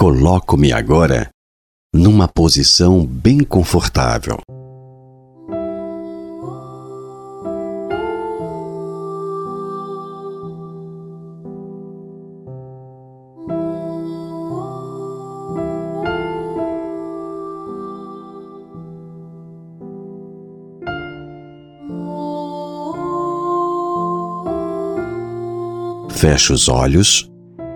Coloco-me agora numa posição bem confortável. Fecho os olhos.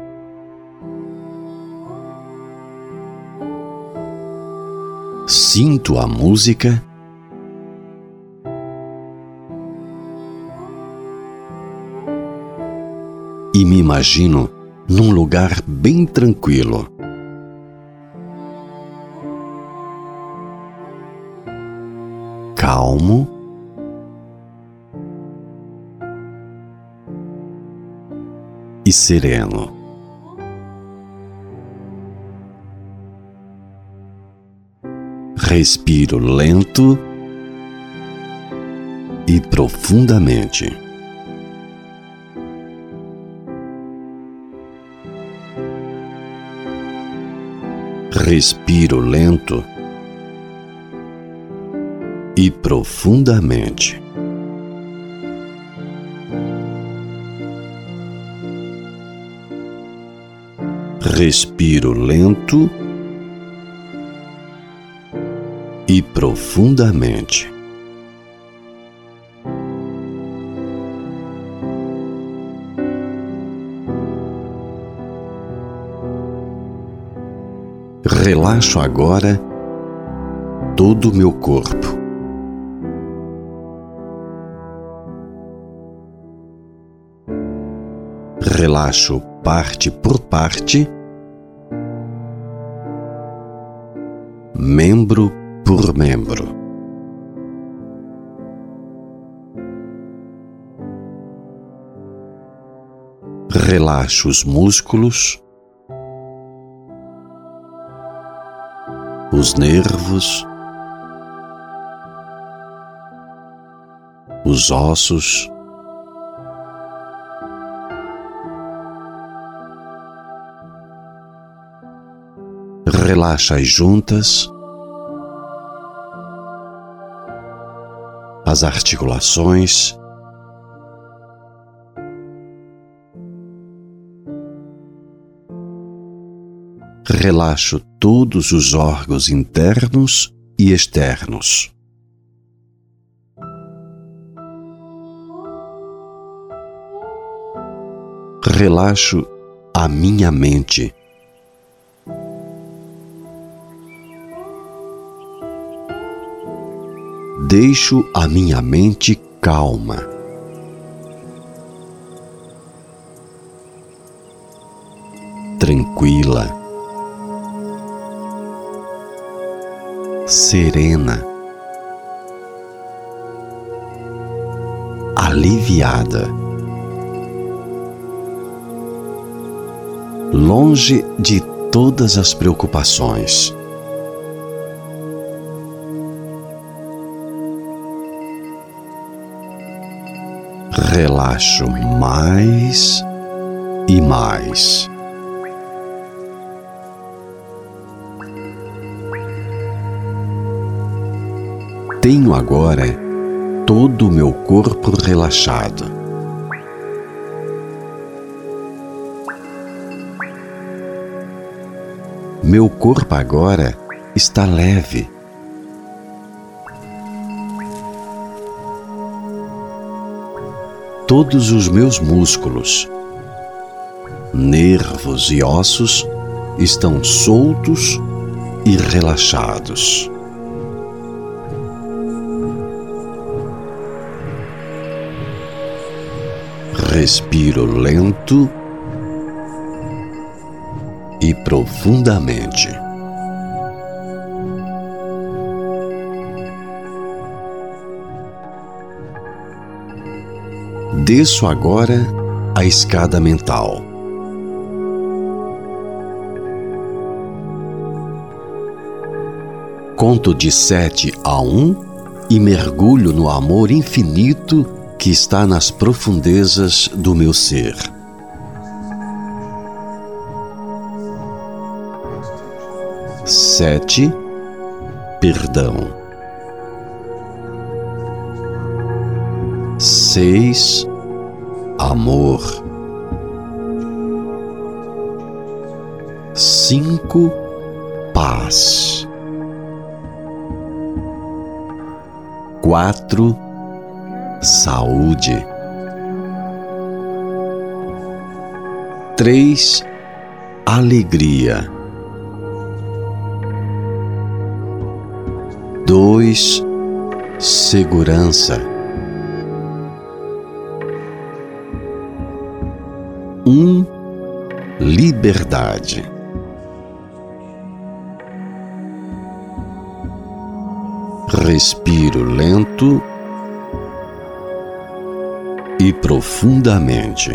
Sinto a música. E me imagino num lugar bem tranquilo. Calmo. E sereno. Respiro lento e profundamente. Respiro lento e profundamente. Respiro lento e profundamente. Relaxo agora todo o meu corpo. Relaxo parte por parte, membro por membro. Relaxo os músculos, os nervos, os ossos, relaxa as juntas, as articulações, relaxo todos os órgãos internos e externos. Relaxo a minha mente. Deixo a minha mente calma. Tranquila. Serena. Aliviada. Longe de todas as preocupações. Relaxo mais e mais. Tenho agora todo o meu corpo relaxado. Meu corpo agora está leve. Todos os meus músculos, nervos e ossos estão soltos e relaxados. Respiro lento e profundamente. Desço agora a escada mental. Conto de 7 a 1 e mergulho no amor infinito que está nas profundezas do meu ser. 7. Perdão. 6. Amor. 5. Paz. 4. Saúde. 3. Alegria. 2. Segurança. 1. Liberdade. Respiro lento e profundamente.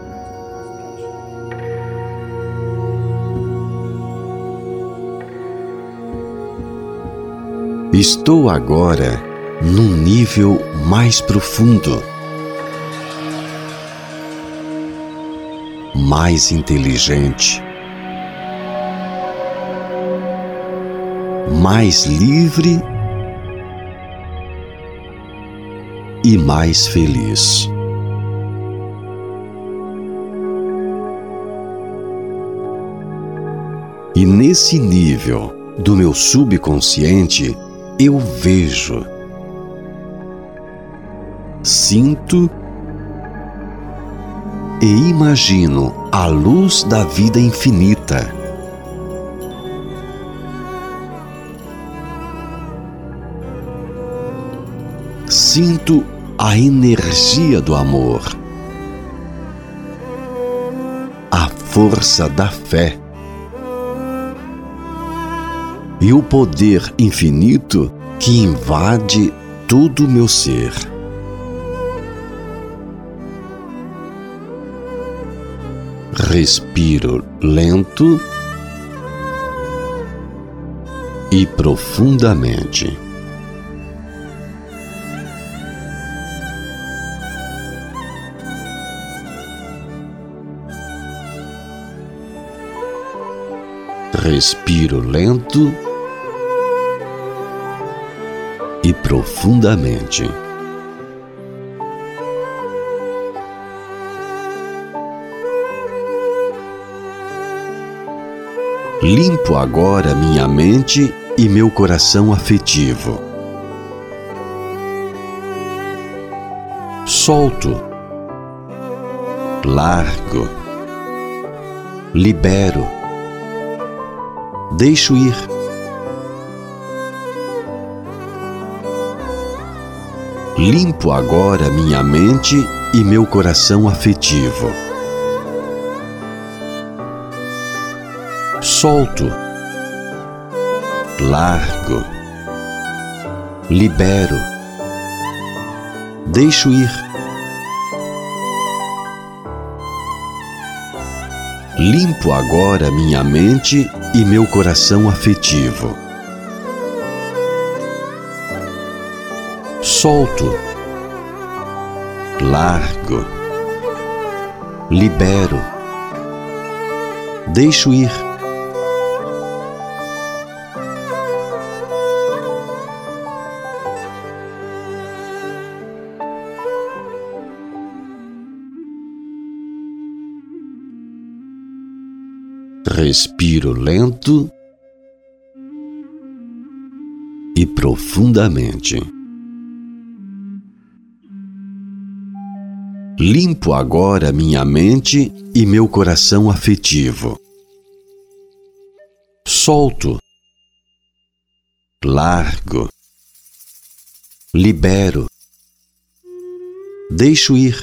Estou agora num nível mais profundo, mais inteligente, mais livre e mais feliz. E nesse nível do meu subconsciente, eu vejo, sinto e imagino a luz da vida infinita. Sinto a energia do amor, a força da fé e o poder infinito que invade todo o meu ser. Respiro lento e profundamente. Respiro lento e profundamente. Limpo agora minha mente e meu coração afetivo. Solto, largo, libero, deixo ir. Limpo agora minha mente e meu coração afetivo. Solto, largo, libero, deixo ir. Limpo agora minha mente e meu coração afetivo. Solto, largo, libero, deixo ir. Respiro lento e profundamente. Limpo agora minha mente e meu coração afetivo. Solto, largo, libero, deixo ir.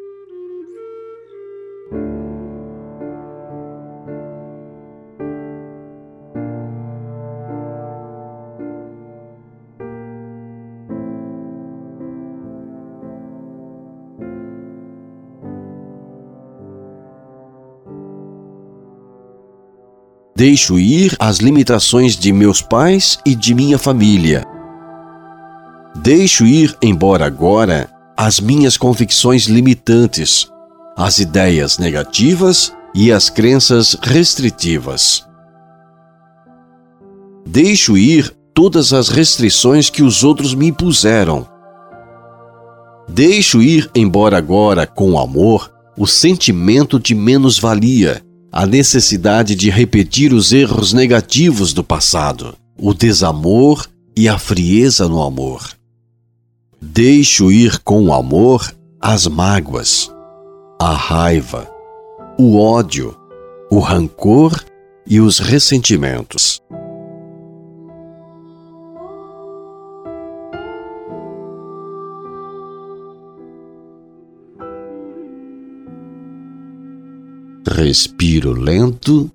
Deixo ir as limitações de meus pais e de minha família. Deixo ir embora agora as minhas convicções limitantes, as ideias negativas e as crenças restritivas. Deixo ir todas as restrições que os outros me impuseram. Deixo ir, embora agora, com amor, o sentimento de menos-valia, a necessidade de repetir os erros negativos do passado, o desamor e a frieza no amor. Deixo ir com amor as mágoas, a raiva, o ódio, o rancor e os ressentimentos. Respiro lento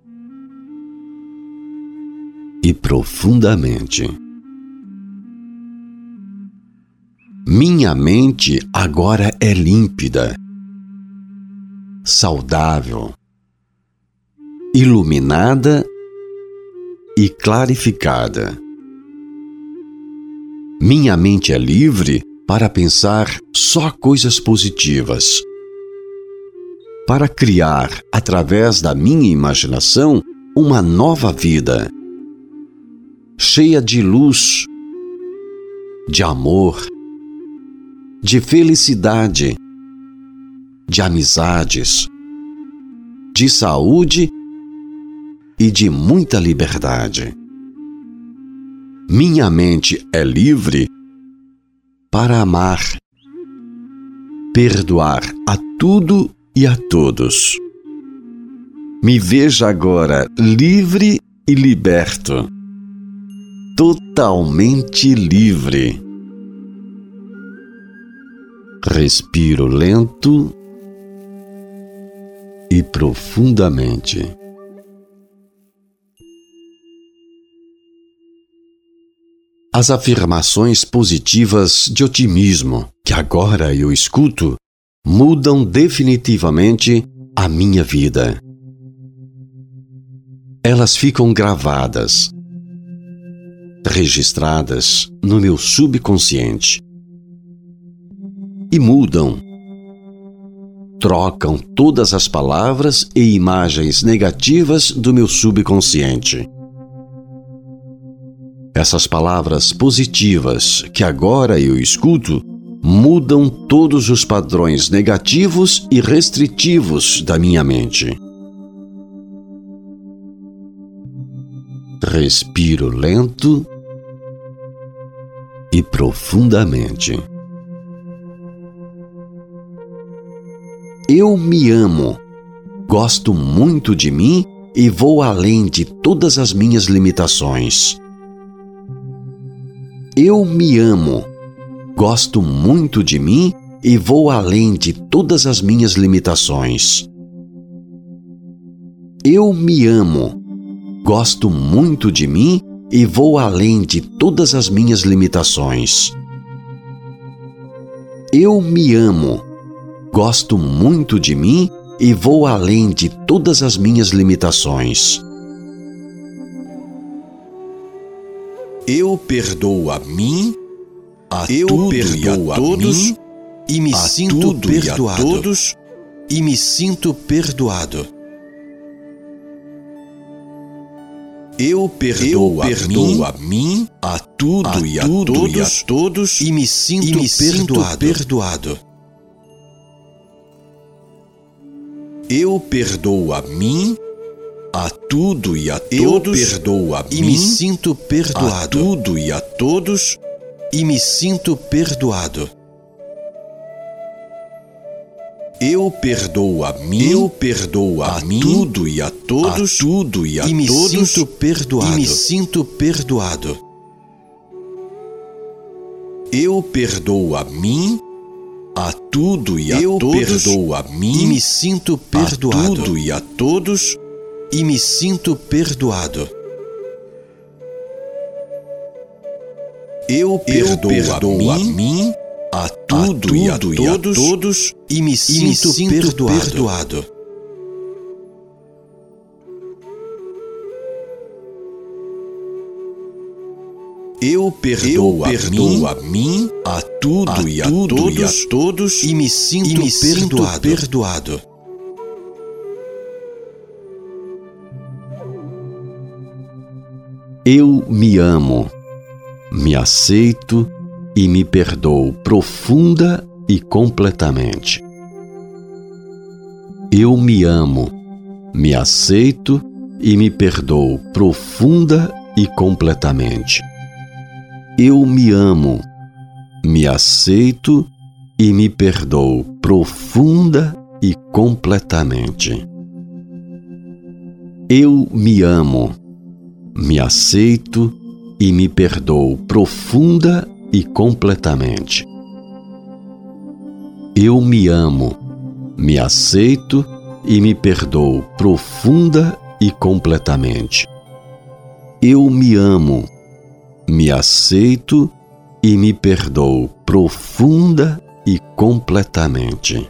e profundamente. Minha mente agora é límpida, saudável, iluminada e clarificada. Minha mente é livre para pensar só coisas positivas, para criar, através da minha imaginação, uma nova vida, cheia de luz, de amor, de felicidade, de amizades, de saúde e de muita liberdade. Minha mente é livre para amar, perdoar a tudo e a todos. Me vejo agora livre e liberto, totalmente livre. Respiro lento e profundamente. As afirmações positivas de otimismo que agora eu escuto mudam definitivamente a minha vida. Elas ficam gravadas, registradas no meu subconsciente e mudam, trocam todas as palavras e imagens negativas do meu subconsciente. Essas palavras positivas que agora eu escuto mudam todos os padrões negativos e restritivos da minha mente. Respiro lento e profundamente. Eu me amo, gosto muito de mim e vou além de todas as minhas limitações. Eu me amo, gosto muito de mim e vou além de todas as minhas limitações. Eu me amo, gosto muito de mim e vou além de todas as minhas limitações. Eu me amo, gosto muito de mim e vou além de todas as minhas limitações. Eu perdoo a mim, a tudo e a todos, e me sinto perdoado. E me sinto perdoado. Eu perdoo a mim, a tudo e a todos, e me sinto perdoado. Eu perdoo a mim, a tudo e a todos, e me sinto perdoado. A tudo e a todos, e me sinto perdoado. Eu perdoo a mim, a tudo e a todos, e me sinto perdoado. E me sinto perdoado. Eu perdoo a mim, a tudo e a todos, e me sinto perdoado. A tudo e a todos, e me sinto perdoado. Eu perdoo a mim, a tudo e a todos, e me sinto perdoado. Eu perdoo a mim, a tudo e a todos, e me sinto perdoado. Eu me amo, me aceito e me perdoo profunda e completamente. Eu me amo, me aceito e me perdoo profunda e completamente. Eu me amo, me aceito e me perdoo profunda e completamente. Eu me amo, me aceito e me perdoo profunda e completamente. Eu me amo, me aceito e me perdoo profunda e completamente. Eu me amo, me aceito e me perdoo profunda e completamente.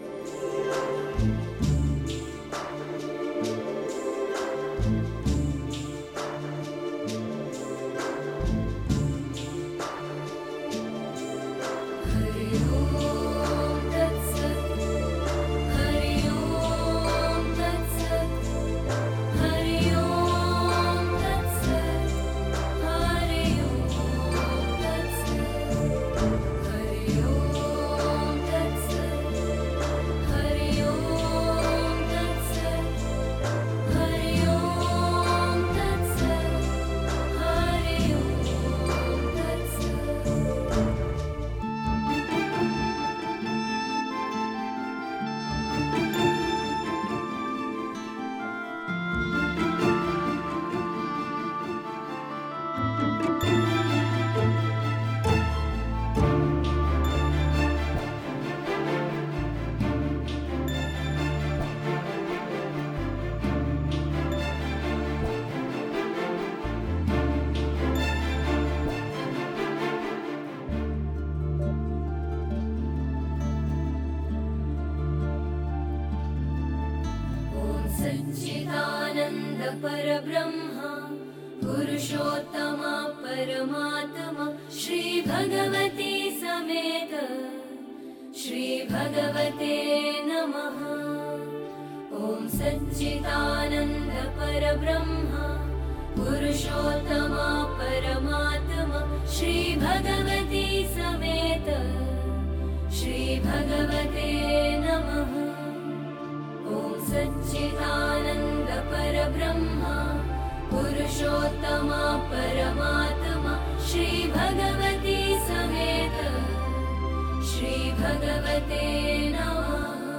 सच्चिदानन्द परब्रह्मा पुरुषोत्तमा परमात्मा श्री भगवती समेत श्री भगवते नमः। ॐ सच्चिदानन्द परब्रह्मा पुरुषोत्तमा परमात्मा श्री भगवती समेत श्री भगवते नमः। ॐ सच्चिदानन्द परब्रह्मा पुरुषोत्तमा परमात्मा श्री भगवती समेत श्री भगवते नमः।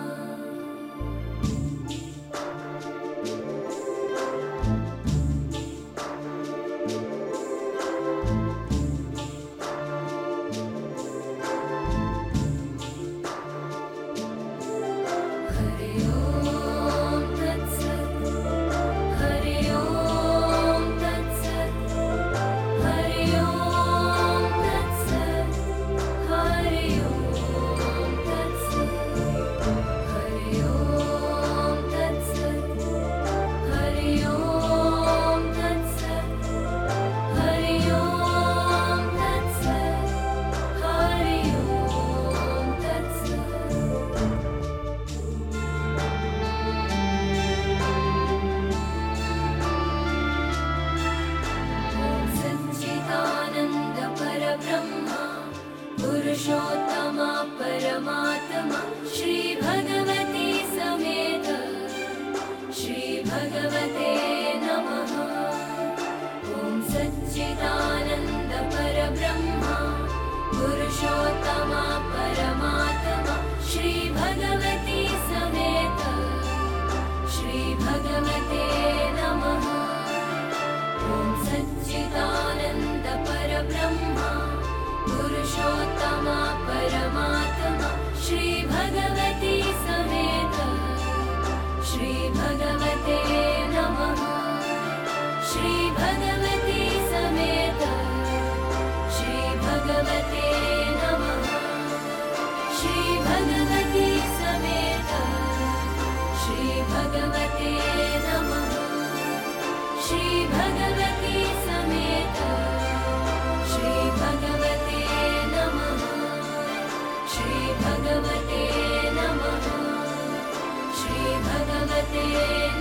पुरुषोत्तमा परमात्मा श्री भगवती समेत श्री भगवते नमः। ॐ सच्चिदानन्द परब्रह्मा पुरुषोत्तमा परमात्मा श्री भगवती समेत श्री भगवते नमः। ॐ सच्चिदानन्द परब्रह्मा पुरुषोत्तमा परमात्मा श्री भगवती समेत श्री भगवते नमः। श्री भगवती समेत श्री भगवते नमः। श्री भगवती समेत श्री भगवते नमः। श्री भगवती समेत श्री भगवते नमः। श्री भगवते नमः। श्री भगवते